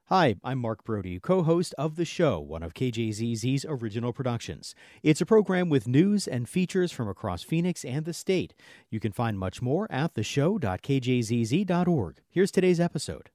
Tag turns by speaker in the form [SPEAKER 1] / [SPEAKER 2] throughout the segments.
[SPEAKER 1] Hi, I'm Mark Brody, co-host of The Show, one of KJZZ's original productions. It's a program with news and features from across Phoenix and the state. You can find much more at theshow.kjzz.org. Here's today's episode.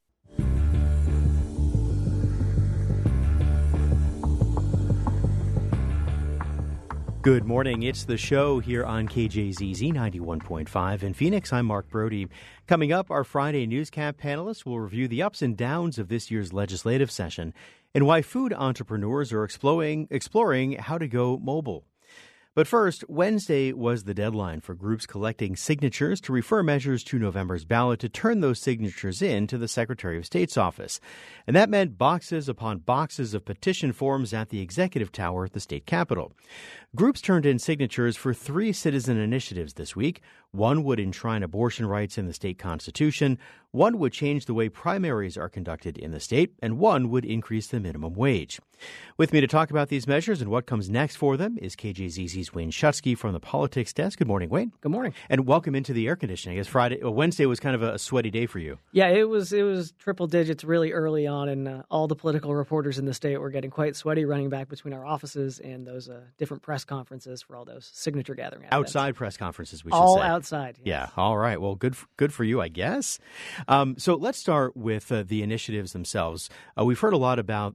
[SPEAKER 1] Good morning. It's The Show here on KJZZ 91.5 in Phoenix. I'm Mark Brody. Coming up, our Friday Newscap panelists will review the ups and downs of this year's legislative session and why food entrepreneurs are exploring how to go mobile. But first, Wednesday was the deadline for groups collecting signatures to refer measures to November's ballot to turn those signatures in to the Secretary of State's office. And that meant boxes upon boxes of petition forms at the Executive Tower at the state capitol. Groups turned in signatures for 3 citizen initiatives this week. One would enshrine abortion rights in the state constitution, one would change the way primaries are conducted in the state, and one would increase the minimum wage. With me to talk about these measures and what comes next for them is KJZZ's Wayne Schutsky from the Politics Desk. Good morning, Wayne.
[SPEAKER 2] Good morning.
[SPEAKER 1] And welcome into the air conditioning. I guess Wednesday was kind of a sweaty day for you.
[SPEAKER 2] Yeah, it was triple digits really early on, and all the political reporters in the state were getting quite sweaty running back between our offices and those different press conferences for all those signature gathering events.
[SPEAKER 1] Outside press conferences, we should
[SPEAKER 2] all
[SPEAKER 1] say.
[SPEAKER 2] All outside. Yes.
[SPEAKER 1] Yeah. All right. Well, good for you, I guess. So let's start with the initiatives themselves. We've heard a lot about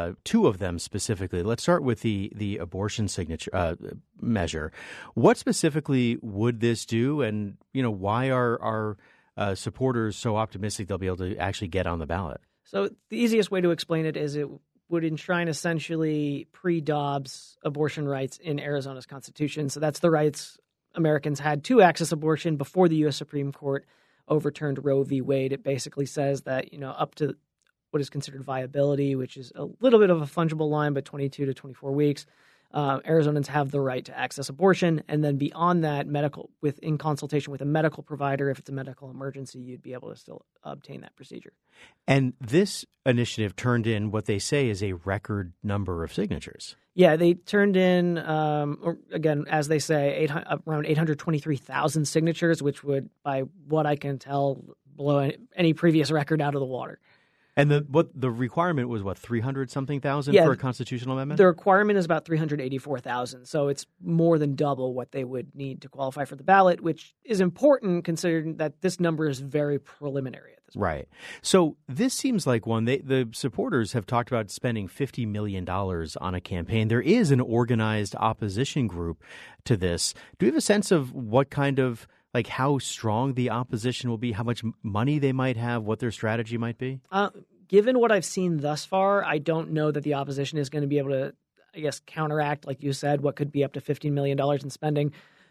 [SPEAKER 1] 2 of them specifically. Let's start with the abortion signature measure. What specifically would this do, and why are our supporters so optimistic they'll be able to actually get on the ballot?
[SPEAKER 2] So the easiest way to explain it is it would enshrine essentially pre-Dobbs abortion rights in Arizona's constitution. So that's the rights Americans had to access abortion before the U.S. Supreme Court overturned Roe v. Wade. It basically says that, up to what is considered viability, which is a little bit of a fungible line, but 22 to 24 weeks, Arizonans have the right to access abortion. And then beyond that, in consultation with a medical provider, if it's a medical emergency, you'd be able to still obtain that procedure.
[SPEAKER 1] And this initiative turned in what they say is a record number of signatures.
[SPEAKER 2] Yeah, they turned in, again, as they say, around 823,000 signatures, which would, by what I can tell, blow any previous record out of the water.
[SPEAKER 1] And the requirement was 300-something thousand for a constitutional amendment?
[SPEAKER 2] The requirement is about 384,000, so it's more than double what they would need to qualify for the ballot, which is important considering that this number is very preliminary at this point.
[SPEAKER 1] Right. So this seems like one. The supporters have talked about spending $50 million on a campaign. There is an organized opposition group to this. Do you have a sense of what kind of how strong the opposition will be, how much money they might have, what their strategy might be?
[SPEAKER 2] Given what I've seen thus far, I don't know that the opposition is going to be able to, counteract, like you said, what could be up to $15 million in spending.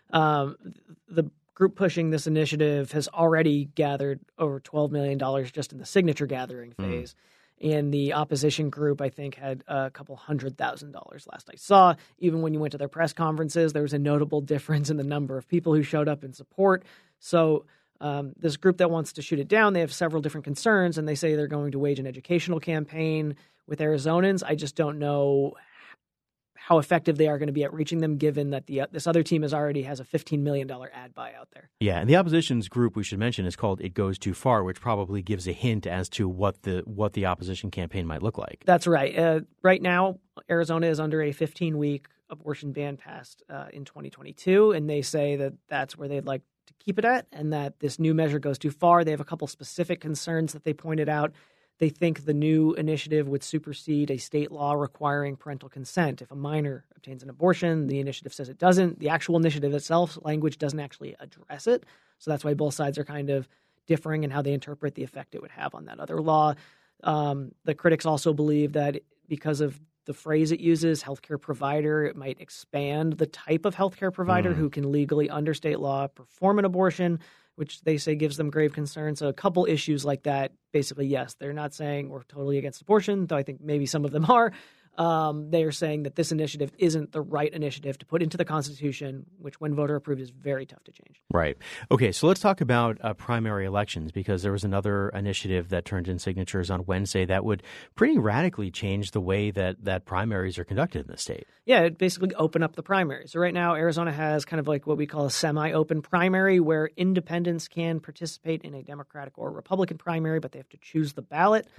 [SPEAKER 2] The group pushing this initiative has already gathered over $12 million just in the signature gathering phase. And the opposition group, I think, had a couple $100,000 last I saw. Even when you went to their press conferences, there was a notable difference in the number of people who showed up in support. So this group that wants to shoot it down, they have several different concerns, and they say they're going to wage an educational campaign with Arizonans. I just don't know how effective they are going to be at reaching them, given that this other team already has a $15 million ad buy out there.
[SPEAKER 1] Yeah, and the opposition's group, we should mention, is called It Goes Too Far, which probably gives a hint as to what the opposition campaign might look like.
[SPEAKER 2] That's right. Right now, Arizona is under a 15-week abortion ban passed in 2022, and they say that that's where they'd like to keep it at, and that this new measure goes too far. They have a couple specific concerns that they pointed out. They think the new initiative would supersede a state law requiring parental consent. If a minor obtains an abortion, the initiative says it doesn't. The actual initiative itself, language doesn't actually address it. So that's why both sides are kind of differing in how they interpret the effect it would have on that other law. The critics also believe that because of the phrase it uses, healthcare provider, it might expand the type of healthcare provider who can legally, under state law, perform an abortion, which they say gives them grave concern. So a couple issues like that, basically, yes, they're not saying we're totally against abortion, though I think maybe some of them are. They are saying that this initiative isn't the right initiative to put into the Constitution, which when voter approved is very tough to change.
[SPEAKER 1] Right. Okay, so let's talk about primary elections, because there was another initiative that turned in signatures on Wednesday that would pretty radically change the way that primaries are conducted in the state.
[SPEAKER 2] Yeah, it basically opened up the primary. So right now, Arizona has kind of like what we call a semi-open primary where independents can participate in a Democratic or Republican primary, but they have to choose the ballot.
[SPEAKER 1] Right.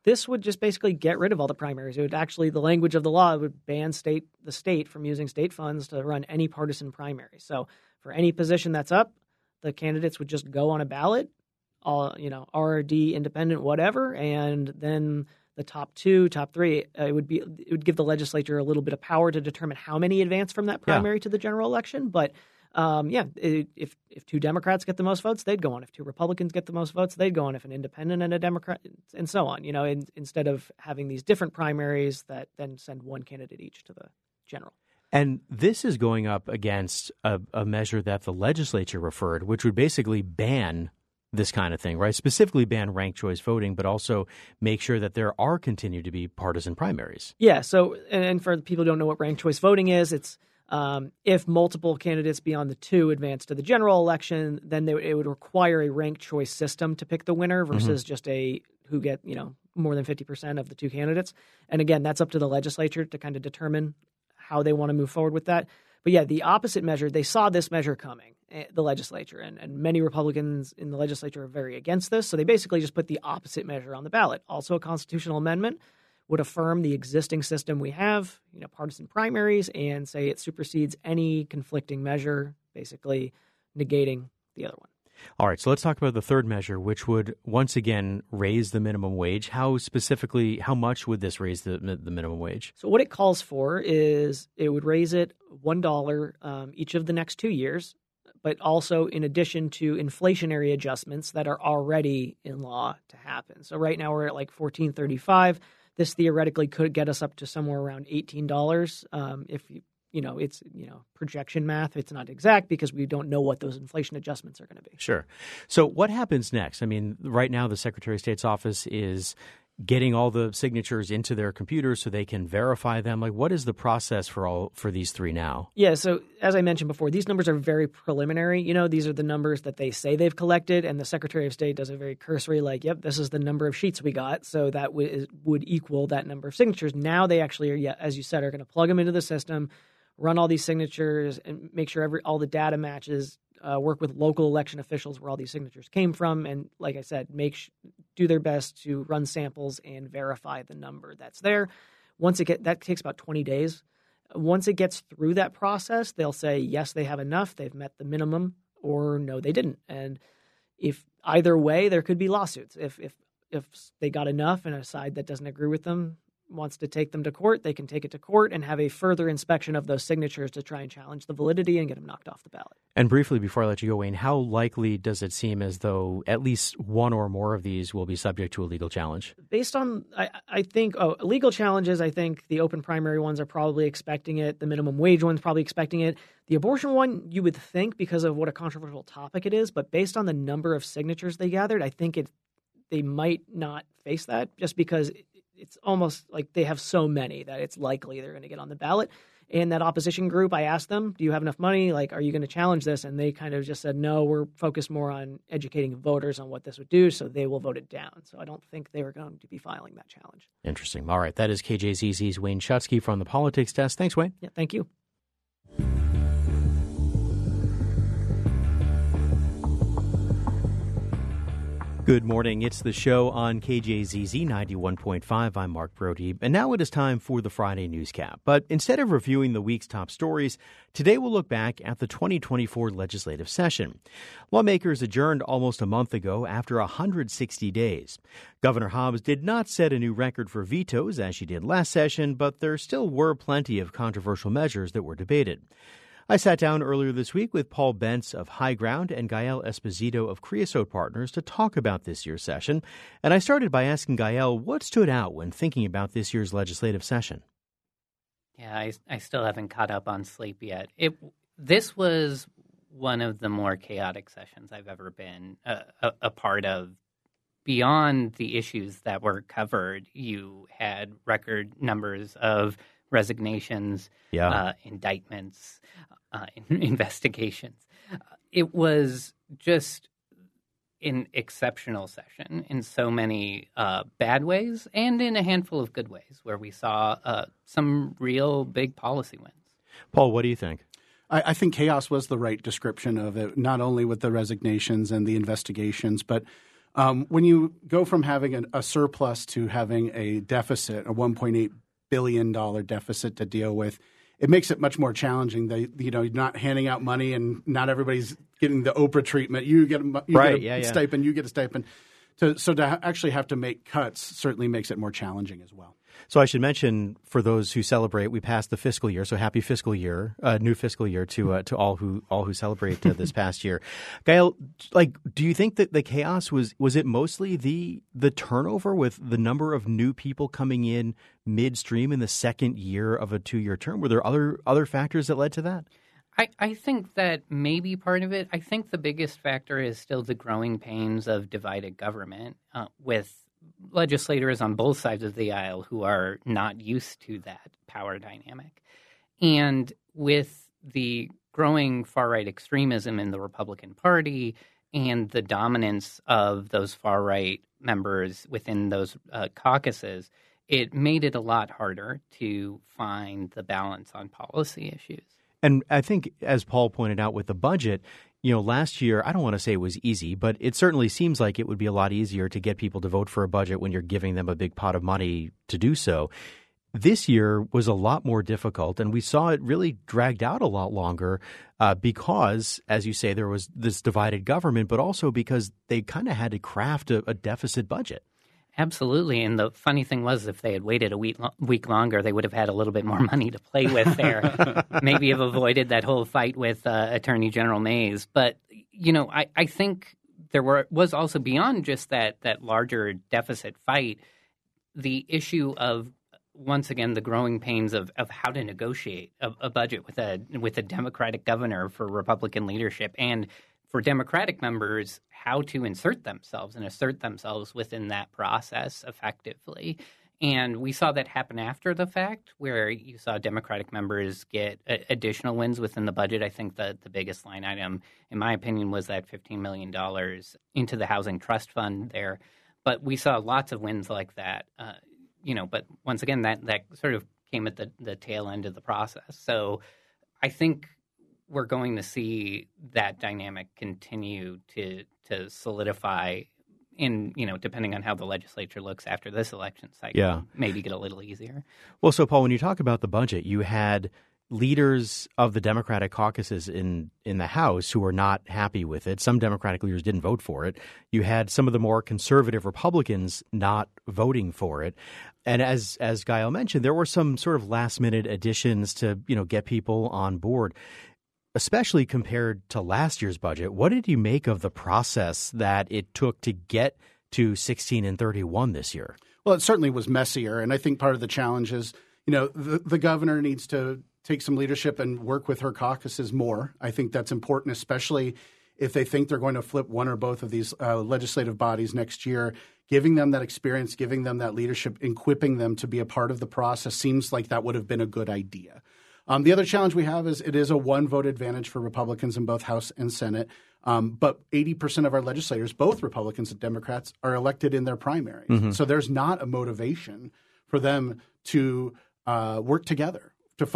[SPEAKER 2] this would just basically get rid of all the primaries. It would actually, the language of the law would ban the state from using state funds to run any partisan primary. So for any position that's up, the candidates would just go on a ballot, all, RD, independent, whatever, and then the top two, top three, it would give the legislature a little bit of power to determine how many advance from that primary to the general election. But if two Democrats get the most votes, they'd go on. If two Republicans get the most votes, they'd go on. If an independent and a Democrat, and so on. Instead of having these different primaries that then send one candidate each to the general.
[SPEAKER 1] And this is going up against a measure that the legislature referred, which would basically ban this kind of thing, right? Specifically ban ranked choice voting, but also make sure that there are continue to be partisan primaries.
[SPEAKER 2] Yeah. So, and for the people who don't know what ranked choice voting is, it's if multiple candidates beyond the two advance to the general election, then it would require a ranked choice system to pick the winner versus just who get, more than 50% of the two candidates. And again, that's up to the legislature to kind of determine how they want to move forward with that. But yeah, the opposite measure, they saw this measure coming, the legislature, and many Republicans in the legislature are very against this. So they basically just put the opposite measure on the ballot. Also a constitutional amendment would affirm the existing system we have, partisan primaries, and say it supersedes any conflicting measure, basically negating the other one.
[SPEAKER 1] All right, so let's talk about the third measure, which would once again raise the minimum wage. How much would this raise the minimum wage?
[SPEAKER 2] So what it calls for is it would raise it $1 each of the next 2 years, but also in addition to inflationary adjustments that are already in law to happen. So right now we're at like $14.35. This theoretically could get us up to somewhere around $18 if it's projection math. It's not exact because we don't know what those inflation adjustments are going to be.
[SPEAKER 1] Sure. So what happens next? I mean, right now the Secretary of State's office is getting all the signatures into their computers so they can verify them. Like, what is the process for these three now?
[SPEAKER 2] Yeah, so as I mentioned before, these numbers are very preliminary. These are the numbers that they say they've collected, and the Secretary of State does a very cursory, yep, this is the number of sheets we got, so that would equal that number of signatures. Now they actually are, as you said, are going to plug them into the system, run all these signatures, and make sure all the data matches, work with local election officials where all these signatures came from, and like I said, do their best to run samples and verify the number that's there. That takes about 20 days. Once it gets through that process, they'll say, yes, they have enough, they've met the minimum, or no, they didn't. And if either way, there could be lawsuits. If they got enough and a side that doesn't agree with them wants to take them to court, they can take it to court and have a further inspection of those signatures to try and challenge the validity and get them knocked off the ballot.
[SPEAKER 1] And briefly, before I let you go, Wayne, how likely does it seem as though at least one or more of these will be subject to a legal challenge?
[SPEAKER 2] Based on, I think, legal challenges, I think the open primary ones are probably expecting it. The minimum wage one's probably expecting it. The abortion one, you would think because of what a controversial topic it is, but based on the number of signatures they gathered, I think they might not face that just because it's almost like they have so many that it's likely they're going to get on the ballot. And that opposition group, I asked them, do you have enough money? Are you going to challenge this? And they kind of just said, no, we're focused more on educating voters on what this would do, so they will vote it down. So I don't think they were going to be filing that challenge.
[SPEAKER 1] Interesting. All right. That is KJZZ's Wayne Schutsky from the Politics Desk. Thanks, Wayne.
[SPEAKER 2] Yeah, thank you.
[SPEAKER 1] Good morning. It's the show on KJZZ 91.5. I'm Mark Brody, and now it is time for the Friday Newscap. But instead of reviewing the week's top stories, today we'll look back at the 2024 legislative session. Lawmakers adjourned almost a month ago after 160 days. Governor Hobbs did not set a new record for vetoes as she did last session, but there still were plenty of controversial measures that were debated. I sat down earlier this week with Paul Bentz of High Ground and Gael Esposito of Creosote Partners to talk about this year's session. And I started by asking Gael what stood out when thinking about this year's legislative session.
[SPEAKER 3] Yeah, I still haven't caught up on sleep yet. This was one of the more chaotic sessions I've ever been a part of. Beyond the issues that were covered, you had record numbers of resignations, indictments, investigations. It was just an exceptional session in so many bad ways and in a handful of good ways where we saw some real big policy wins.
[SPEAKER 1] Paul, what do you think?
[SPEAKER 4] I think chaos was the right description of it, not only with the resignations and the investigations, but When you go from having a surplus to having a deficit, a $1.8 billion deficit to deal with, it makes it much more challenging. You're not handing out money and not everybody's getting the Oprah treatment. You get a stipend, you get a stipend. So to actually have to make cuts certainly makes it more challenging as well.
[SPEAKER 1] So I should mention, for those who celebrate, we passed the fiscal year. So happy fiscal year, new fiscal year to all who celebrate this past year. Gail, do you think that the chaos was it mostly the turnover with the number of new people coming in midstream in the second year of a 2-year term? Were there other factors that led to that?
[SPEAKER 3] I think that may be part of it. I think the biggest factor is still the growing pains of divided government with legislators on both sides of the aisle who are not used to that power dynamic. And with the growing far-right extremism in the Republican Party and the dominance of those far-right members within those caucuses, it made it a lot harder to find the balance on policy issues.
[SPEAKER 1] And I think, as Paul pointed out with the budget, last year, I don't want to say it was easy, but it certainly seems like it would be a lot easier to get people to vote for a budget when you're giving them a big pot of money to do so. This year was a lot more difficult, and we saw it really dragged out a lot longer because, as you say, there was this divided government, but also because they kind of had to craft a deficit budget.
[SPEAKER 3] Absolutely. And the funny thing was, if they had waited a week longer, they would have had a little bit more money to play with there. Maybe have avoided that whole fight with Attorney General Mays. But, I think there was also beyond just that larger deficit fight, the issue of, once again, the growing pains of how to negotiate a budget with a Democratic governor for Republican leadership, and for Democratic members, how to insert themselves and assert themselves within that process effectively. And we saw that happen after the fact, where you saw Democratic members get additional wins within the budget. I think that the biggest line item, in my opinion, was that $15 million into the Housing Trust Fund there. But we saw lots of wins like that, but once again, that sort of came at the tail end of the process. So I think we're going to see that dynamic continue to solidify in, depending on how the legislature looks after this election cycle, maybe get a little easier.
[SPEAKER 1] Well, so Paul, when you talk about the budget, you had leaders of the Democratic caucuses in the House who were not happy with it. Some Democratic leaders didn't vote for it. You had some of the more conservative Republicans not voting for it. And as Gail mentioned, there were some sort of last-minute additions to, get people on board. Especially compared to last year's budget, what did you make of the process that it took to get to 16 and 31 this year?
[SPEAKER 4] Well, it certainly was messier, and I think part of the challenge is, the governor needs to take some leadership and work with her caucuses more. I think that's important, especially if they think they're going to flip one or both of these legislative bodies next year. Giving them that experience, giving them that leadership, equipping them to be a part of the process seems like that would have been a good idea. The other challenge we have is it is a one-vote advantage for Republicans in both House and Senate. But 80% of our legislators, both Republicans and Democrats, are elected in their primaries. Mm-hmm. So there's not a motivation for them to work together,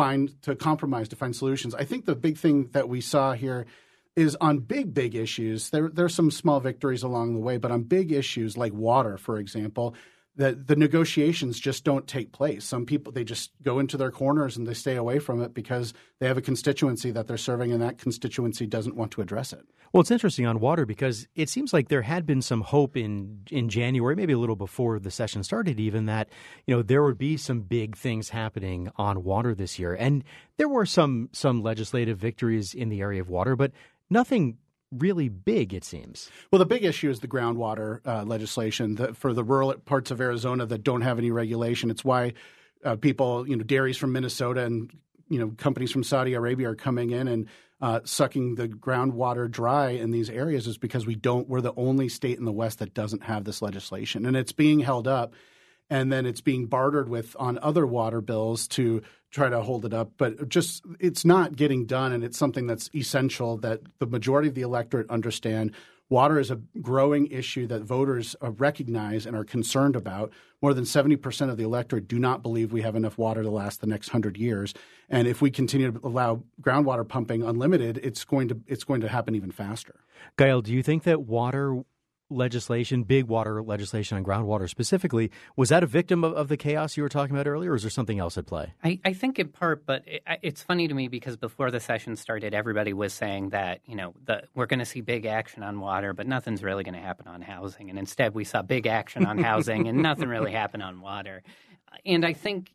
[SPEAKER 4] to compromise, to find solutions. I think the big thing that we saw here is on big issues. There's some small victories along the way, but on big issues like water, for example, that the negotiations just don't take place. Some people, they just go into their corners and they stay away from it because they have a constituency that they're serving, and that constituency doesn't want to address it.
[SPEAKER 1] Well, it's interesting on water because it seems like there had been some hope in January, maybe a little before the session started even, that there would be some big things happening on water this year. And there were some legislative victories in the area of water, but nothing really big, it seems.
[SPEAKER 4] Well, the big issue is the groundwater legislation for the rural parts of Arizona that don't have any regulation. It's why people, dairies from Minnesota and, companies from Saudi Arabia are coming in and sucking the groundwater dry in these areas, is because we're the only state in the West that doesn't have this legislation. And it's being held up, and then it's being bartered with on other water bills to try to hold it up. But it's not getting done, and it's something that's essential that the majority of the electorate understand. Water is a growing issue that voters recognize and are concerned about. More than 70% of the electorate do not believe we have enough water to last the next 100 years. And if we continue to allow groundwater pumping unlimited, it's going to happen even faster.
[SPEAKER 1] Gail, do you think that water legislation, big water legislation on groundwater specifically, was that a victim of the chaos you were talking about earlier, or is there something else at play?
[SPEAKER 3] I think in part, but it's funny to me because before the session started, everybody was saying that, we're going to see big action on water, but nothing's really going to happen on housing. And instead we saw big action on housing and nothing really happened on water. And I think,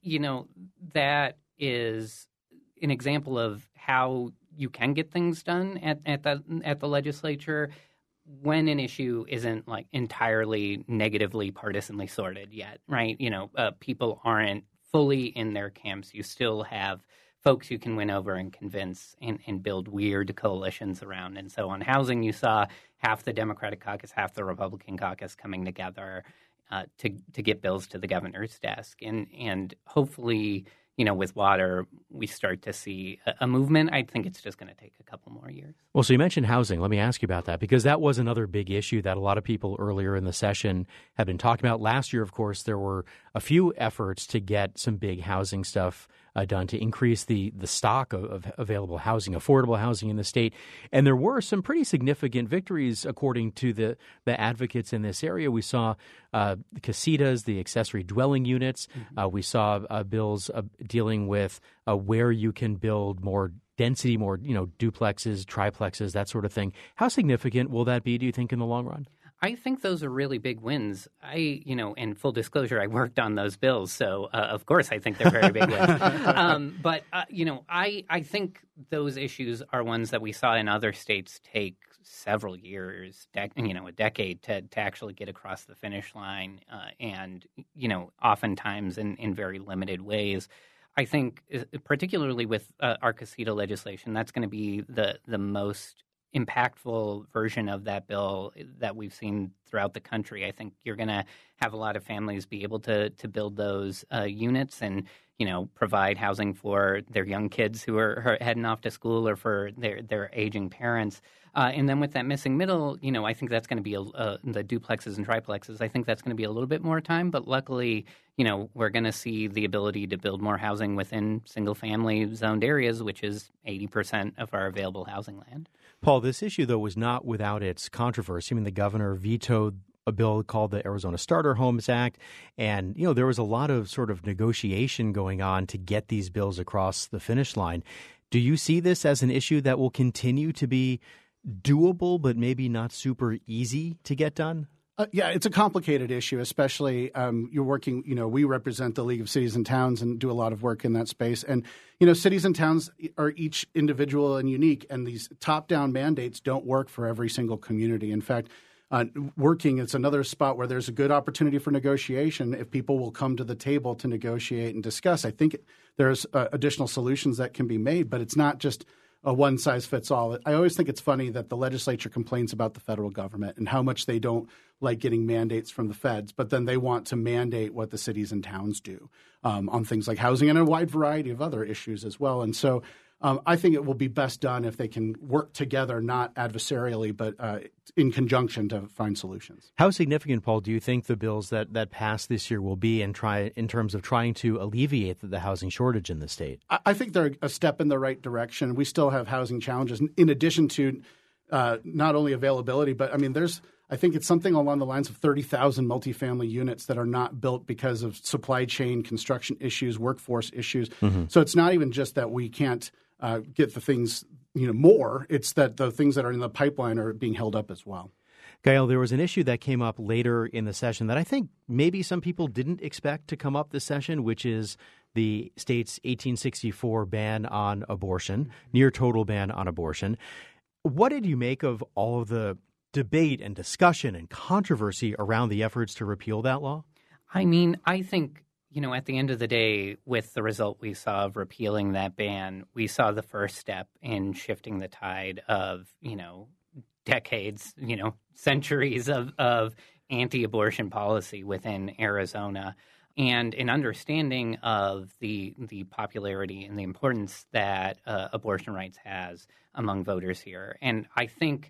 [SPEAKER 3] that is an example of how you can get things done at the legislature when an issue isn't like entirely negatively partisanly sorted yet, right? People aren't fully in their camps. You still have folks you can win over and convince and build weird coalitions around. And so on housing, you saw half the Democratic caucus, half the Republican caucus coming together to get bills to the governor's desk. And hopefully, with water, we start to see a movement. I think it's just going to take a couple more years.
[SPEAKER 1] Well, so you mentioned housing. Let me ask you about that, because that was another big issue that a lot of people earlier in the session have been talking about. Last year, of course, there were a few efforts to get some big housing stuff done to increase the stock of available housing, affordable housing in the state. And there were some pretty significant victories, according to the advocates in this area. We saw casitas, the accessory dwelling units. We saw bills dealing with where you can build more density, more duplexes, triplexes, that sort of thing. How significant will that be, do you think, in the long run?
[SPEAKER 3] I think those are really big wins. In full disclosure, I worked on those bills, so of course I think they're very big wins. But I think those issues are ones that we saw in other states take several years, a decade to actually get across the finish line, and oftentimes in very limited ways. I think, particularly with our casita legislation, that's going to be the most impactful version of that bill that we've seen throughout the country. I think you're going to have a lot of families be able to build those units and, provide housing for their young kids who are heading off to school or for their aging parents. And then with that missing middle, I think that's going to be the duplexes and triplexes. I think that's going to be a little bit more time. But luckily, we're going to see the ability to build more housing within single-family zoned areas, which is 80% of our available housing land.
[SPEAKER 1] Paul, this issue, though, was not without its controversy. I mean, the governor vetoed a bill called the Arizona Starter Homes Act. And, there was a lot of sort of negotiation going on to get these bills across the finish line. Do you see this as an issue that will continue to be doable, but maybe not super easy to get done?
[SPEAKER 4] Yeah, it's a complicated issue, especially you're working, we represent the League of Cities and Towns and do a lot of work in that space. And, cities and towns are each individual and unique, and these top-down mandates don't work for every single community. In fact, it's another spot where there's a good opportunity for negotiation if people will come to the table to negotiate and discuss. I think there's additional solutions that can be made, but it's not just a one-size-fits-all. I always think it's funny that the legislature complains about the federal government and how much they don't like getting mandates from the feds, but then they want to mandate what the cities and towns do on things like housing and a wide variety of other issues as well. And so I think it will be best done if they can work together, not adversarially, but in conjunction to find solutions.
[SPEAKER 1] How significant, Paul, do you think the bills that passed this year will be in terms of trying to alleviate the housing shortage in the state?
[SPEAKER 4] I think they're a step in the right direction. We still have housing challenges in addition to not only availability, but I think it's something along the lines of 30,000 multifamily units that are not built because of supply chain, construction issues, workforce issues. Mm-hmm. So it's not even just that we can't get the things, more. It's that the things that are in the pipeline are being held up as well.
[SPEAKER 1] Gail, there was an issue that came up later in the session that I think maybe some people didn't expect to come up this session, which is the state's 1864 ban on abortion, near total ban on abortion. What did you make of all of the debate and discussion and controversy around the efforts to repeal that law?
[SPEAKER 3] I think, at the end of the day, with the result we saw of repealing that ban, we saw the first step in shifting the tide of, decades, centuries of anti-abortion policy within Arizona, and an understanding of the popularity and the importance that abortion rights has among voters here. And I think,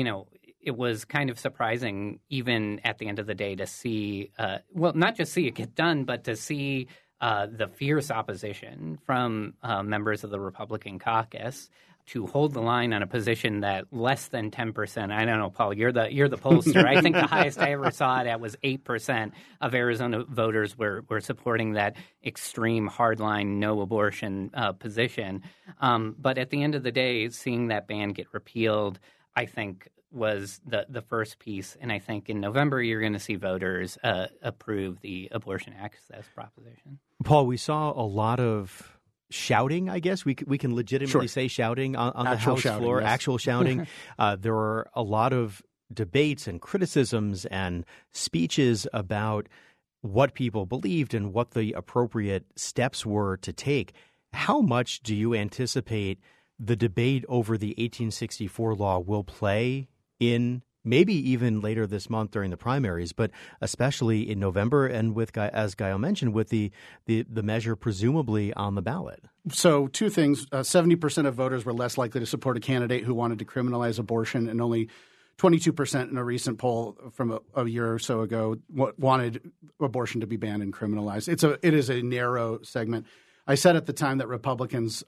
[SPEAKER 3] it was kind of surprising, even at the end of the day, to see, not just see it get done, but to see the fierce opposition from members of the Republican caucus to hold the line on a position that less than 10%. I don't know, Paul, you're the pollster. I think the highest I ever saw it at was 8% of Arizona voters were supporting that extreme hardline no abortion position. But at the end of the day, seeing that ban get repealed, I think was the first piece. And I think in November you're going to see voters approve the abortion access proposition.
[SPEAKER 1] Paul, we saw a lot of shouting, I guess. We can legitimately say shouting on the House floor, yes. Actual shouting. There were a lot of debates and criticisms and speeches about what people believed and what the appropriate steps were to take. How much do you anticipate the debate over the 1864 law will play in maybe even later this month during the primaries, but especially in November and with, as Gael mentioned, with the measure presumably on the ballot?
[SPEAKER 4] So two things. 70% of voters were less likely to support a candidate who wanted to criminalize abortion, and only 22% in a recent poll from a year or so ago wanted abortion to be banned and criminalized. It is a narrow segment. I said at the time that Republicans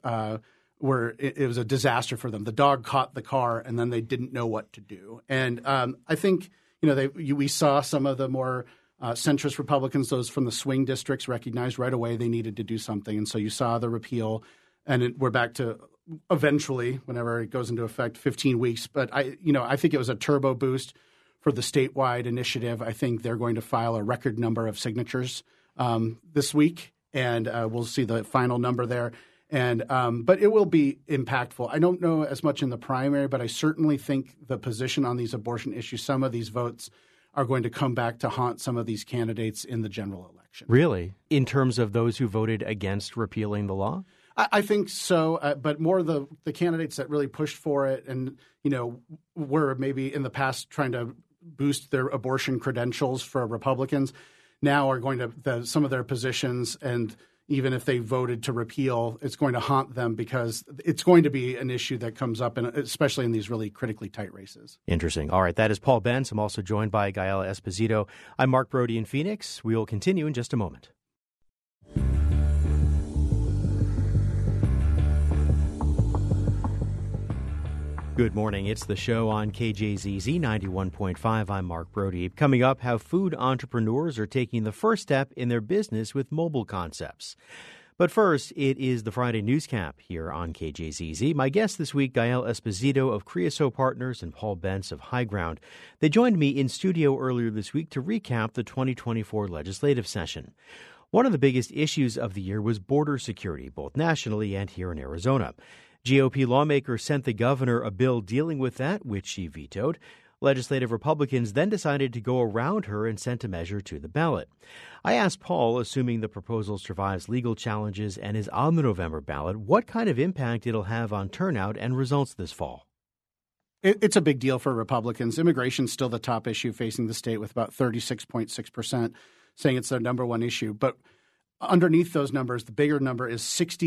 [SPEAKER 4] it was a disaster for them. The dog caught the car, and then they didn't know what to do. And I think we saw some of the more centrist Republicans, those from the swing districts, recognized right away they needed to do something, and so you saw the repeal. And we're back to eventually, whenever it goes into effect, 15 weeks. But I think it was a turbo boost for the statewide initiative. I think they're going to file a record number of signatures this week, and we'll see the final number there. And but it will be impactful. I don't know as much in the primary, but I certainly think the position on these abortion issues, some of these votes are going to come back to haunt some of these candidates in the general election.
[SPEAKER 1] Really? In terms of those who voted against repealing the law?
[SPEAKER 4] I think so, but more the candidates that really pushed for it and, were maybe in the past trying to boost their abortion credentials for Republicans now are going to some of their positions, and even if they voted to repeal, it's going to haunt them because it's going to be an issue that comes up, especially in these really critically tight races.
[SPEAKER 1] Interesting. All right. That is Paul Bentz. I'm also joined by Gael Esposito. I'm Mark Brody in Phoenix. We will continue in just a moment. Good morning. It's the show on KJZZ 91.5. I'm Mark Brody. Coming up, how food entrepreneurs are taking the first step in their business with mobile concepts. But first, it is the Friday Newscap here on KJZZ. My guest this week, Gael Esposito of Creosote Partners and Paul Bentz of High Ground. They joined me in studio earlier this week to recap the 2024 legislative session. One of the biggest issues of the year was border security, both nationally and here in Arizona. GOP lawmakers sent the governor a bill dealing with that, which she vetoed. Legislative Republicans then decided to go around her and sent a measure to the ballot. I asked Paul, assuming the proposal survives legal challenges and is on the November ballot, what kind of impact it'll have on turnout and results this fall.
[SPEAKER 4] It's a big deal for Republicans. Immigration is still the top issue facing the state, with about 36.6% saying it's their number one issue. But underneath those numbers, the bigger number is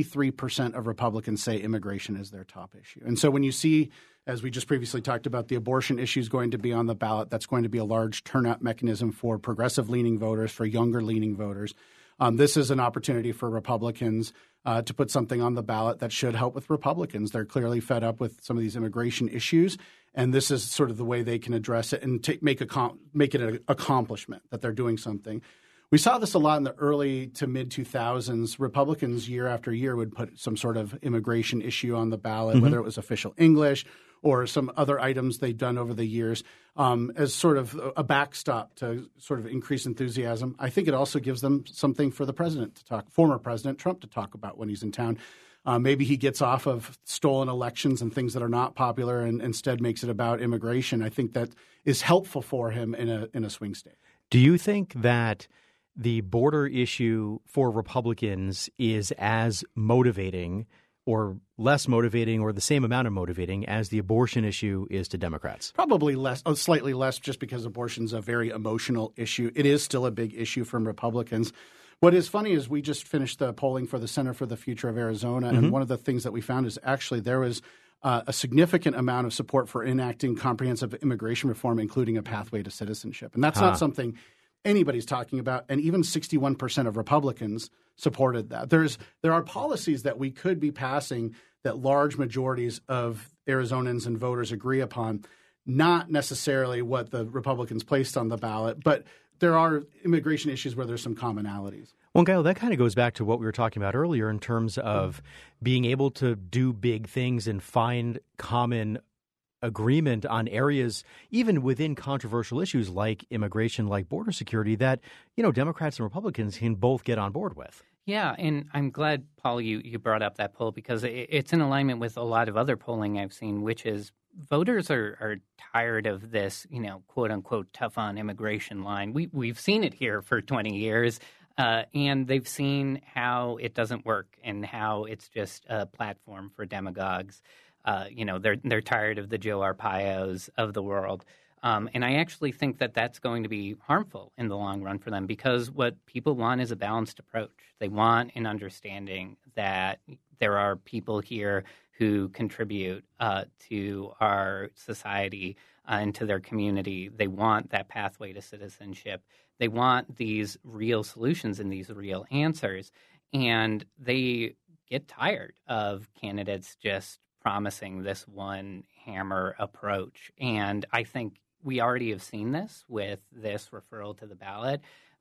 [SPEAKER 4] 63% of Republicans say immigration is their top issue. And so when you see, as we just previously talked about, the abortion issue is going to be on the ballot, that's going to be a large turnout mechanism for progressive-leaning voters, for younger-leaning voters. This is an opportunity for Republicans to put something on the ballot that should help with Republicans. They're clearly fed up with some of these immigration issues, and this is sort of the way they can address it and make it an accomplishment that they're doing something. We saw this a lot in the early to mid-2000s. Republicans year after year would put some sort of immigration issue on the ballot, whether it was official English or some other items they've done over the years, as sort of a backstop to sort of increase enthusiasm. I think it also gives them something for the president to talk, former President Trump, to talk about when he's in town. Maybe he gets off of stolen elections and things that are not popular and instead makes it about immigration. I think that is helpful for him in a swing state.
[SPEAKER 1] Do you think that the border issue for Republicans is as motivating or less motivating or the same amount of motivating as the abortion issue is to Democrats?
[SPEAKER 4] Probably less, slightly less, just because abortion is a very emotional issue. It is still a big issue from Republicans. What is funny is we just finished the polling for the Center for the Future of Arizona, and one of the things that we found is actually there was a significant amount of support for enacting comprehensive immigration reform, including a pathway to citizenship. And that's not something anybody's talking about, and even 61% of Republicans supported that. There are policies that we could be passing that large majorities of Arizonans and voters agree upon, not necessarily what the Republicans placed on the ballot, but there are immigration issues where there's some commonalities.
[SPEAKER 1] Well, Gail, that kind of goes back to what we were talking about earlier in terms of being able to do big things and find common agreement on areas, even within controversial issues like immigration, like border security, that, Democrats and Republicans can both get on board with.
[SPEAKER 3] Yeah, and I'm glad, Paul, you brought up that poll because it's in alignment with a lot of other polling I've seen, which is voters are tired of this, quote unquote, tough on immigration line. We've seen it here for 20 years. And they've seen how it doesn't work and how it's just a platform for demagogues. They're tired of the Joe Arpaios of the world. And I actually think that that's going to be harmful in the long run for them because what people want is a balanced approach. They want an understanding that there are people here who contribute to our society and to their community. They want that pathway to citizenship. They want these real solutions and these real answers. And they get tired of candidates just promising this one hammer approach. And I think we already have seen this with this referral to the ballot.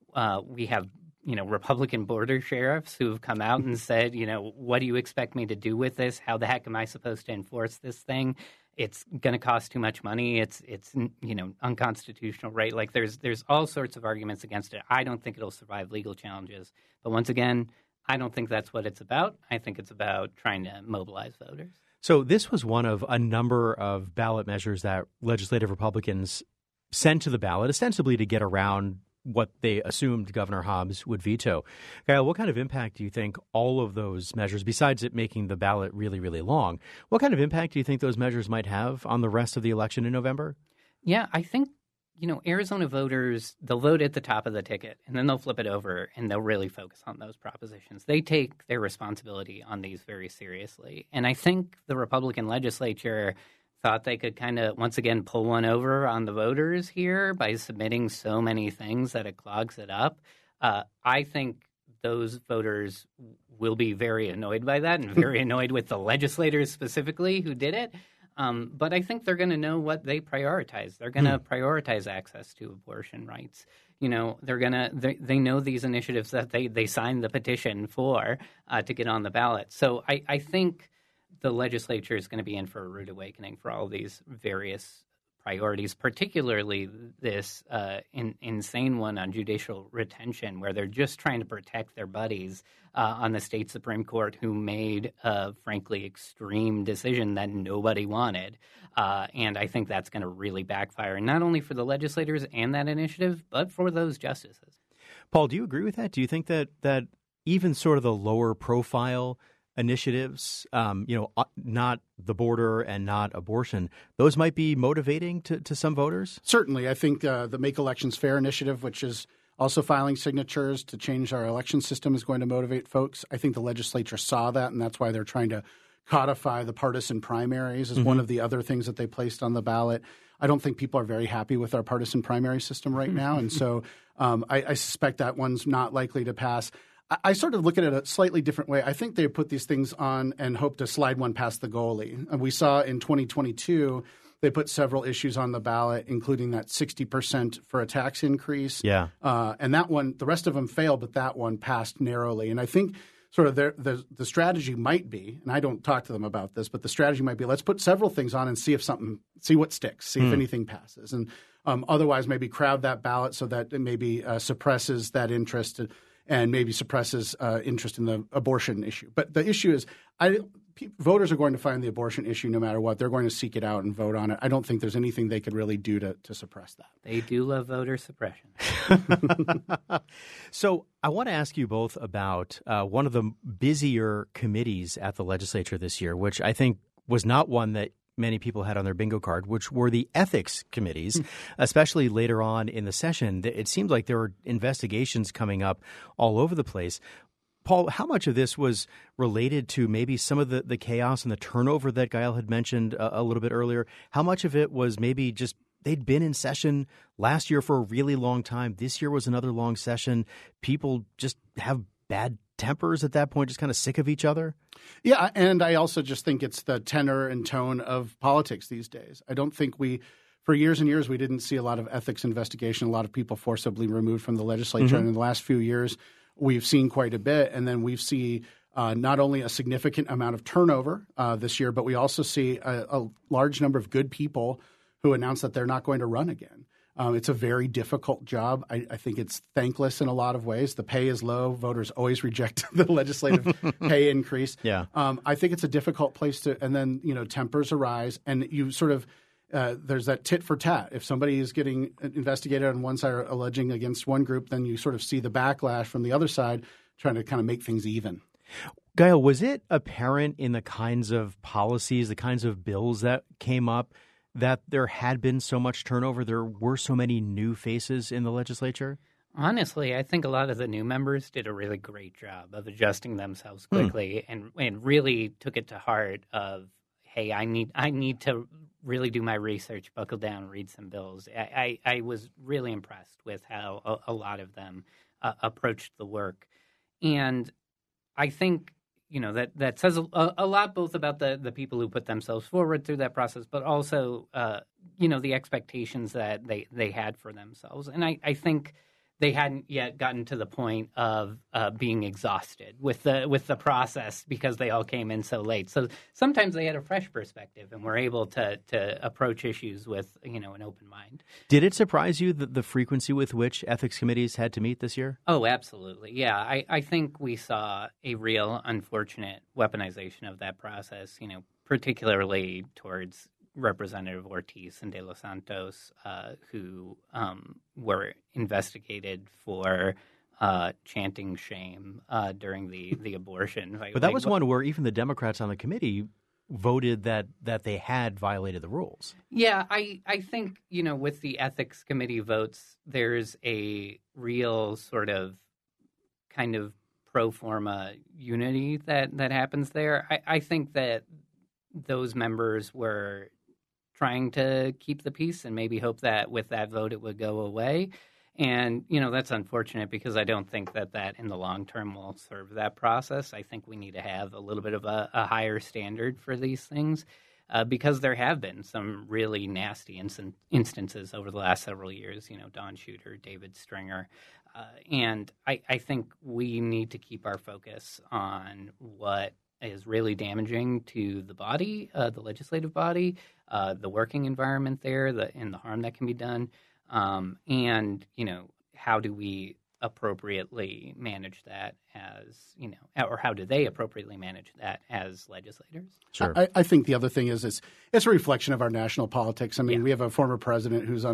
[SPEAKER 3] We have, Republican border sheriffs who have come out and said, what do you expect me to do with this? How the heck am I supposed to enforce this thing? It's going to cost too much money. It's unconstitutional, right? Like there's all sorts of arguments against it. I don't think it'll survive legal challenges. But once again, I don't think that's what it's about. I think it's about trying to mobilize voters.
[SPEAKER 1] So this was one of a number of ballot measures that legislative Republicans sent to the ballot, ostensibly to get around what they assumed Governor Hobbs would veto. Kyle, what kind of impact do you think all of those measures, besides it making the ballot really, really long, what kind of impact do you think those measures might have on the rest of the election in November?
[SPEAKER 3] Yeah, I think, Arizona voters, they'll vote at the top of the ticket and then they'll flip it over and they'll really focus on those propositions. They take their responsibility on these very seriously. And I think the Republican legislature thought they could kind of, once again, pull one over on the voters here by submitting so many things that it clogs it up. I think those voters will be very annoyed by that and very annoyed with the legislators specifically who did it. But I think they're going to know what they prioritize. They're going to prioritize access to abortion rights. They're going to they know these initiatives that they signed the petition for to get on the ballot. So I think the legislature is going to be in for a rude awakening for all these various priorities, particularly this insane one on judicial retention, where they're just trying to protect their buddies on the state Supreme Court who made a, frankly, extreme decision that nobody wanted. And I think that's going to really backfire, not only for the legislators and that initiative, but for those justices.
[SPEAKER 1] Paul, do you agree with that? Do you think that even sort of the lower profile initiatives, not the border and not abortion, those might be motivating to some voters?
[SPEAKER 4] Certainly. I think the Make Elections Fair initiative, which is also filing signatures to change our election system, is going to motivate folks. I think the legislature saw that, and that's why they're trying to codify the partisan primaries as one of the other things that they placed on the ballot. I don't think people are very happy with our partisan primary system right now, and so I suspect that one's not likely to pass. I sort of look at it a slightly different way. I think they put these things on and hope to slide one past the goalie. And we saw in 2022 they put several issues on the ballot, including that 60% for a tax increase.
[SPEAKER 1] Yeah.
[SPEAKER 4] And that one, the rest of them failed, but that one passed narrowly. And I think sort of the strategy might be, and I don't talk to them about this, but the strategy might be, let's put several things on and see what sticks, see if anything passes. And otherwise maybe crowd that ballot so that it maybe suppresses that interest and maybe suppresses interest in the abortion issue. But the issue is voters are going to find the abortion issue no matter what. They're going to seek it out and vote on it. I don't think there's anything they could really do to suppress that.
[SPEAKER 3] They do love voter suppression.
[SPEAKER 1] So I want to ask you both about one of the busier committees at the legislature this year, which I think was not one that many people had on their bingo card, which were the ethics committees, especially later on in the session. It seemed like there were investigations coming up all over the place. Paul, how much of this was related to maybe some of the chaos and the turnover that Gail had mentioned a little bit earlier? How much of it was maybe just they'd been in session last year for a really long time? This year was another long session. People just have bad tempers at that point, just kind of sick of each other?
[SPEAKER 4] Yeah, and I also just think it's the tenor and tone of politics these days. I don't think for years and years, we didn't see a lot of ethics investigation, a lot of people forcibly removed from the legislature. And in the last few years, we've seen quite a bit. And then we see not only a significant amount of turnover this year, but we also see a large number of good people who announce that they're not going to run again. It's a very difficult job. I think it's thankless in a lot of ways. The pay is low. Voters always reject the legislative pay increase.
[SPEAKER 1] Yeah.
[SPEAKER 4] I think it's a difficult place to – and then, tempers arise, and you sort of there's that tit for tat. If somebody is getting investigated on one side or alleging against one group, then you sort of see the backlash from the other side trying to kind of make things even.
[SPEAKER 1] Gail, was it apparent in the kinds of policies, the kinds of bills that came up that there had been so much turnover? There were so many new faces in the legislature?
[SPEAKER 3] Honestly, I think a lot of the new members did a really great job of adjusting themselves quickly and really took it to heart of, hey, I need to really do my research, buckle down, read some bills. I was really impressed with how a lot of them approached the work. And I think that says a lot both about the people who put themselves forward through that process, but also, the expectations that they had for themselves. And I think they hadn't yet gotten to the point of being exhausted with the process because they all came in so late. So sometimes they had a fresh perspective and were able to approach issues with an open mind.
[SPEAKER 1] Did it surprise you the frequency with which ethics committees had to meet this year?
[SPEAKER 3] Oh, absolutely. Yeah, I think we saw a real unfortunate weaponization of that process, particularly towards Representative Ortiz and De Los Santos, who were investigated for chanting shame during the abortion.
[SPEAKER 1] But that was one where even the Democrats on the committee voted that they had violated the rules.
[SPEAKER 3] Yeah, I think, with the ethics committee votes, there's a real sort of kind of pro forma unity that happens there. I think that those members were trying to keep the peace and maybe hope that with that vote it would go away. And, that's unfortunate because I don't think that in the long term will serve that process. I think we need to have a little bit of a higher standard for these things because there have been some really nasty instances over the last several years, Don Shooter, David Stringer. And I think we need to keep our focus on what is really damaging to the body, the legislative body, the working environment there, and the harm that can be done. And, how do we appropriately manage that as, or how do they appropriately manage that as legislators?
[SPEAKER 1] Sure.
[SPEAKER 4] I think the other thing is it's a reflection of our national politics. I mean, we have a former president who's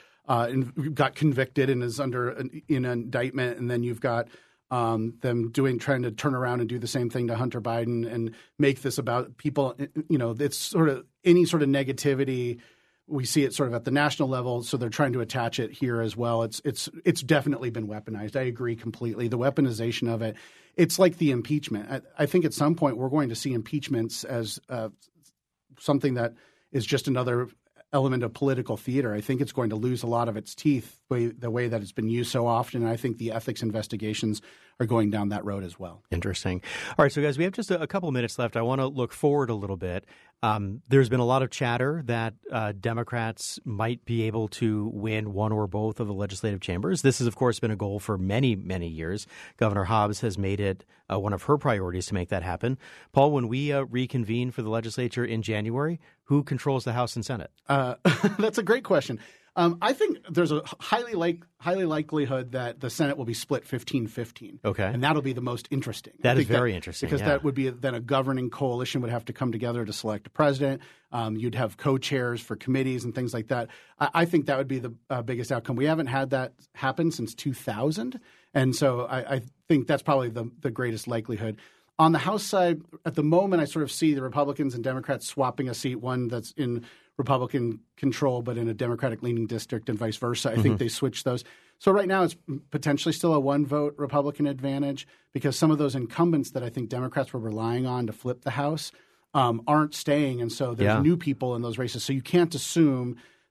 [SPEAKER 4] got convicted and is under an indictment, and then you've got them trying to turn around and do the same thing to Hunter Biden and make this about people. It's sort of any sort of negativity. We see it sort of at the national level, so they're trying to attach it here as well. It's definitely been weaponized. I agree completely. The weaponization of it, it's like the impeachment. I think at some point we're going to see impeachments as something that is just another element of political theater. I think it's going to lose a lot of its teeth the way that it's been used so often. And I think the ethics investigations are going down that road as well.
[SPEAKER 1] Interesting. All right. So, guys, we have just a couple of minutes left. I want to look forward a little bit. There's been a lot of chatter that Democrats might be able to win one or both of the legislative chambers. This has, of course, been a goal for many, many years. Governor Hobbs has made it one of her priorities to make that happen. Paul, when we reconvene for the legislature in January, who controls the House and Senate?
[SPEAKER 4] That's a great question. I think there's a highly likelihood that the Senate will be split 15-15.
[SPEAKER 1] Okay.
[SPEAKER 4] And that'll be the most interesting.
[SPEAKER 1] That is very interesting.
[SPEAKER 4] Because that would be then a governing coalition would have to come together to select a president. You'd have co-chairs for committees and things like that. I think that would be the biggest outcome. We haven't had that happen since 2000. And so I think that's probably the greatest likelihood. On the House side, at the moment, I sort of see the Republicans and Democrats swapping a seat, one that's in Republican control but in a Democratic-leaning district and vice versa. I think they switched those. So right now it's potentially still a one-vote Republican advantage because some of those incumbents that I think Democrats were relying on to flip the House aren't staying, and so there's new people in those races. So you can't assume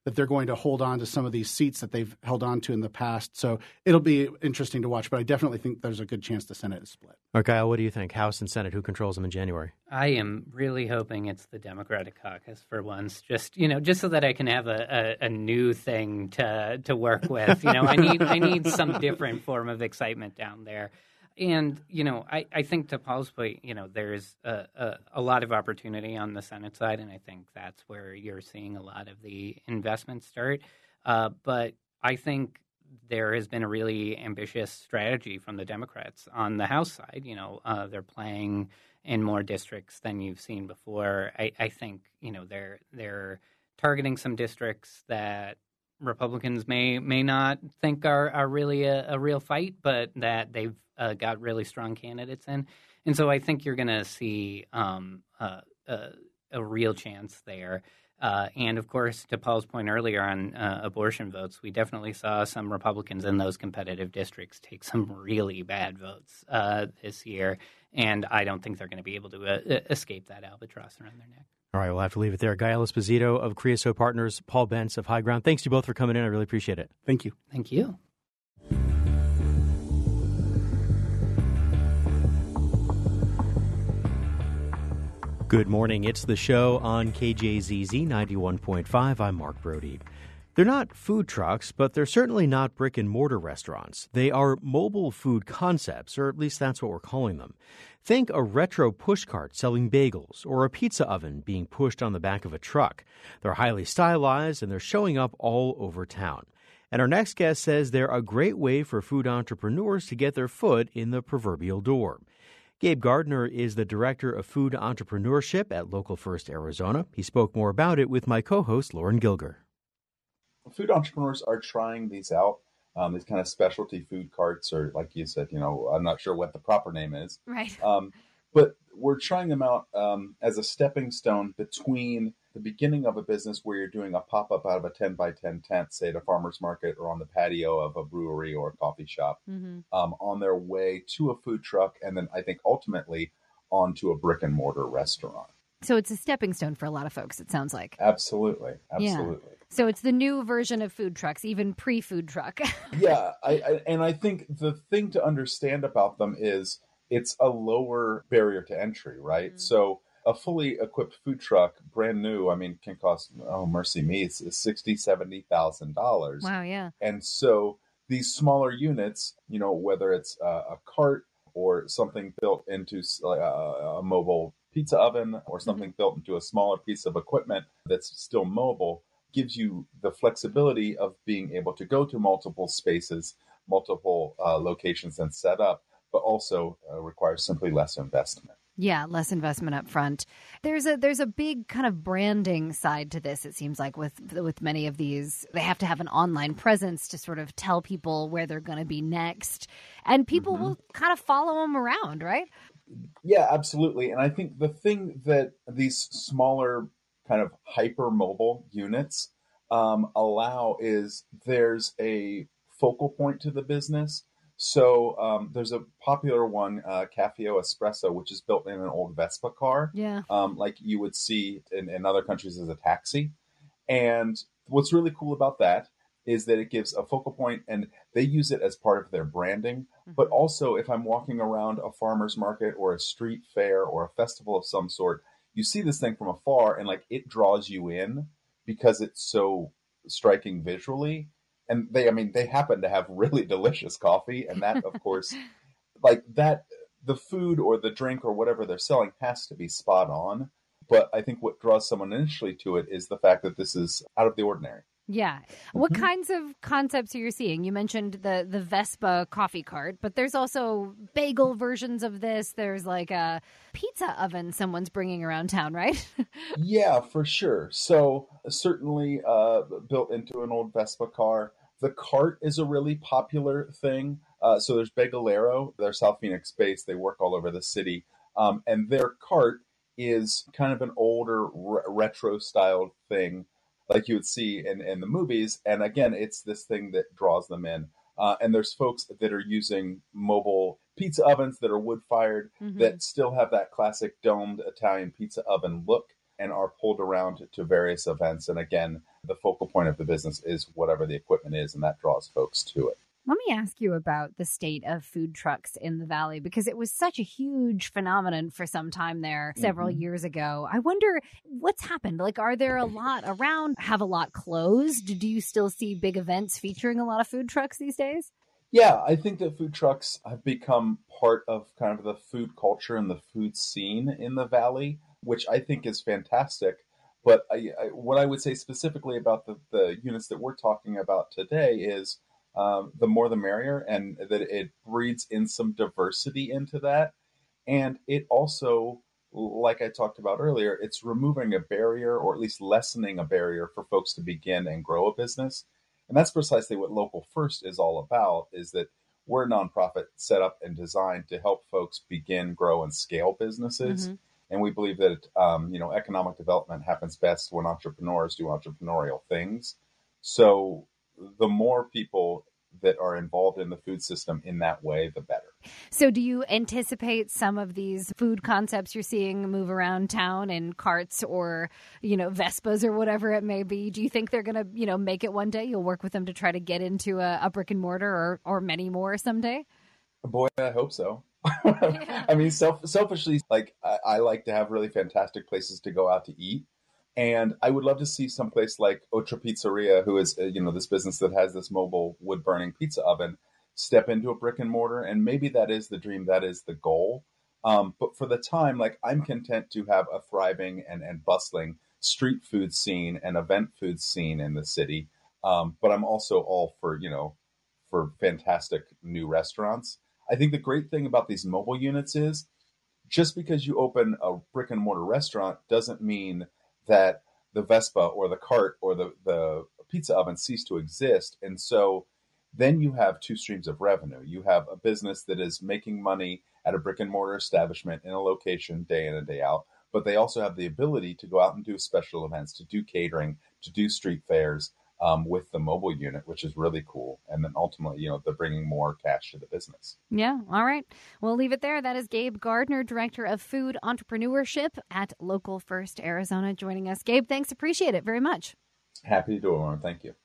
[SPEAKER 4] that they're going to hold on to some of these seats that they've held on to in the past. So it'll be interesting to watch, but I definitely think there's a good chance the Senate is split.
[SPEAKER 1] Okay, what do you think? House and Senate, who controls them in January?
[SPEAKER 3] I am really hoping it's the Democratic caucus for once, just so that I can have a new thing to work with. I need some different form of excitement down there. And, I think to Paul's point, there's a lot of opportunity on the Senate side, and I think that's where you're seeing a lot of the investment start. But I think there has been a really ambitious strategy from the Democrats on the House side. They're playing in more districts than you've seen before. I think, they're targeting some districts that Republicans may not think are really a real fight, but that they've got really strong candidates in. And so I think you're going to see a real chance there. And, of course, to Paul's point earlier on abortion votes, we definitely saw some Republicans in those competitive districts take some really bad votes this year. And I don't think they're going to be able to escape that albatross around their neck.
[SPEAKER 1] All right, we'll have to leave it there. Gael Esposito of Creosote Partners, Paul Bentz of High Ground. Thanks to you both for coming in. I really appreciate it.
[SPEAKER 4] Thank you.
[SPEAKER 3] Thank you.
[SPEAKER 1] Good morning. It's the show on KJZZ 91.5. I'm Mark Brody. They're not food trucks, but they're certainly not brick and mortar restaurants. They are mobile food concepts, or at least that's what we're calling them. Think a retro pushcart selling bagels or a pizza oven being pushed on the back of a truck. They're highly stylized and they're showing up all over town. And our next guest says they're a great way for food entrepreneurs to get their foot in the proverbial door. Gabe Gardner is the Director of Food Entrepreneurship at Local First Arizona. He spoke more about it with my co-host, Lauren Gilger.
[SPEAKER 5] Food entrepreneurs are trying these out, these kind of specialty food carts, or like you said, I'm not sure what the proper name is.
[SPEAKER 6] Right.
[SPEAKER 5] But we're trying them out as a stepping stone between the beginning of a business where you're doing a pop-up out of a 10 by 10 tent, say at a farmer's market or on the patio of a brewery or a coffee shop, on their way to a food truck, and then I think ultimately onto a brick and mortar restaurant.
[SPEAKER 6] So it's a stepping stone for a lot of folks, it sounds like.
[SPEAKER 5] Absolutely.
[SPEAKER 6] Yeah. So it's the new version of food trucks, even pre-food truck.
[SPEAKER 5] Yeah, I think the thing to understand about them is it's a lower barrier to entry, right? So a fully equipped food truck, brand new, can cost, mercy me, it's $60,000, $70,000.
[SPEAKER 6] Wow, yeah.
[SPEAKER 5] And so these smaller units, whether it's a cart or something built into a mobile pizza oven or something built into a smaller piece of equipment that's still mobile, gives you the flexibility of being able to go to multiple spaces, multiple locations and set up, but also requires simply less investment.
[SPEAKER 6] Yeah, less investment up front. There's a big kind of branding side to this, it seems like, with many of these. They have to have an online presence to sort of tell people where they're going to be next. And people will kind of follow them around, right?
[SPEAKER 5] Yeah, absolutely. And I think the thing that these smaller kind of hyper-mobile units allow is there's a focal point to the business. So there's a popular one, Cafeo Espresso, which is built in an old Vespa car, like you would see in other countries as a taxi. And what's really cool about that is that it gives a focal point, and they use it as part of their branding. But also, if I'm walking around a farmer's market or a street fair or a festival of some sort, you see this thing from afar, and it draws you in because it's so striking visually. And they happen to have really delicious coffee. And that, of course, the food or the drink or whatever they're selling has to be spot on. But I think what draws someone initially to it is the fact that this is out of the ordinary.
[SPEAKER 6] Yeah. What kinds of concepts are you seeing? You mentioned the Vespa coffee cart, but there's also bagel versions of this. There's like a pizza oven someone's bringing around town, right?
[SPEAKER 5] Yeah, for sure. So certainly built into an old Vespa car. The cart is a really popular thing. So there's Bagelero. They're South Phoenix based. They work all over the city. And their cart is kind of an older retro styled thing like you would see in the movies. And again, it's this thing that draws them in. And there's folks that are using mobile pizza ovens that are wood fired that still have that classic domed Italian pizza oven look. and are pulled around to various events. And again, the focal point of the business is whatever the equipment is, and that draws folks to it.
[SPEAKER 6] Let me ask you about the state of food trucks in the Valley, because it was such a huge phenomenon for some time there several years ago. I wonder what's happened. Like, are there a lot around? Have a lot closed? Do you still see big events featuring a lot of food trucks these days?
[SPEAKER 5] Yeah, I think that food trucks have become part of kind of the food culture and the food scene in the Valley, which I think is fantastic. But what I would say specifically about the units that we're talking about today is the more the merrier, and that it breeds in some diversity into that. And it also, like I talked about earlier, it's removing a barrier, or at least lessening a barrier for folks to begin and grow a business. And that's precisely what Local First is all about, is that we're a nonprofit set up and designed to help folks begin, grow, and scale businesses. Mm-hmm. And we believe that, economic development happens best when entrepreneurs do entrepreneurial things. So the more people that are involved in the food system in that way, the better.
[SPEAKER 6] So do you anticipate some of these food concepts you're seeing move around town in carts or, Vespas or whatever it may be? Do you think they're going to, make it one day? You'll work with them to try to get into a brick and mortar or many more someday?
[SPEAKER 5] Boy, I hope so. Yeah. I mean, selfishly, I like to have really fantastic places to go out to eat. And I would love to see someplace like Otra Pizzeria, who is, this business that has this mobile wood-burning pizza oven, step into a brick and mortar. And maybe that is the dream. That is the goal. But for the time, I'm content to have a thriving and bustling street food scene and event food scene in the city. But I'm also all for fantastic new restaurants. I think the great thing about these mobile units is just because you open a brick and mortar restaurant doesn't mean that the Vespa or the cart or the pizza oven cease to exist. And so then you have two streams of revenue. You have a business that is making money at a brick and mortar establishment in a location day in and day out, but they also have the ability to go out and do special events, to do catering, to do street fairs with the mobile unit, which is really cool. And then ultimately, they're bringing more cash to the business.
[SPEAKER 6] Yeah. All right. We'll leave it there. That is Gabe Gardner, Director of Food Entrepreneurship at Local First Arizona, joining us. Gabe, thanks. Appreciate it very much.
[SPEAKER 5] Happy to do it, Lauren. Thank you.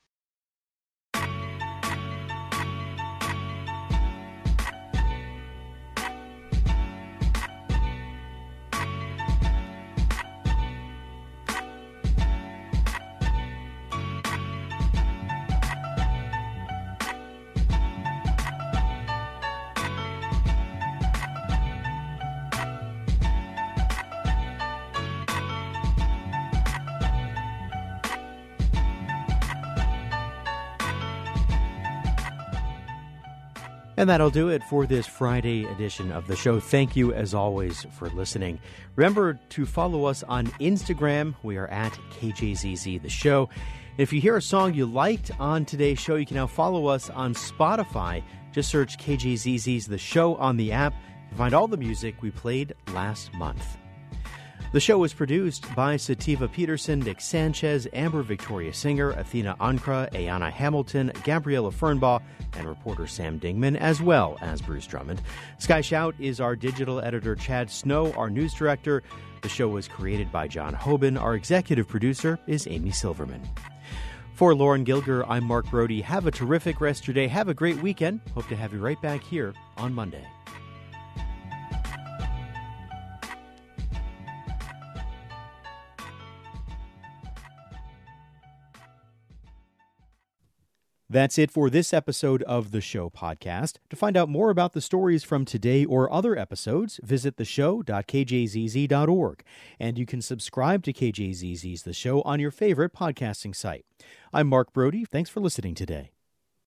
[SPEAKER 1] And that'll do it for this Friday edition of the show. Thank you, as always, for listening. Remember to follow us on Instagram. We are at KJZZ The Show. And if you hear a song you liked on today's show, you can now follow us on Spotify. Just search KJZZ's The Show on the app to find all the music we played last month. The show was produced by Sativa Peterson, Nick Sanchez, Amber Victoria Singer, Athena Ankra, Ayana Hamilton, Gabriella Fernbaugh, and reporter Sam Dingman, as well as Bruce Drummond. Sky Shout is our digital editor, Chad Snow, our news director. The show was created by John Hoban. Our executive producer is Amy Silverman. For Lauren Gilger, I'm Mark Brody. Have a terrific rest of your day. Have a great weekend. Hope to have you right back here on Monday. That's it for this episode of The Show podcast. To find out more about the stories from today or other episodes, visit theshow.kjzz.org. And you can subscribe to KJZZ's The Show on your favorite podcasting site. I'm Mark Brody. Thanks for listening today.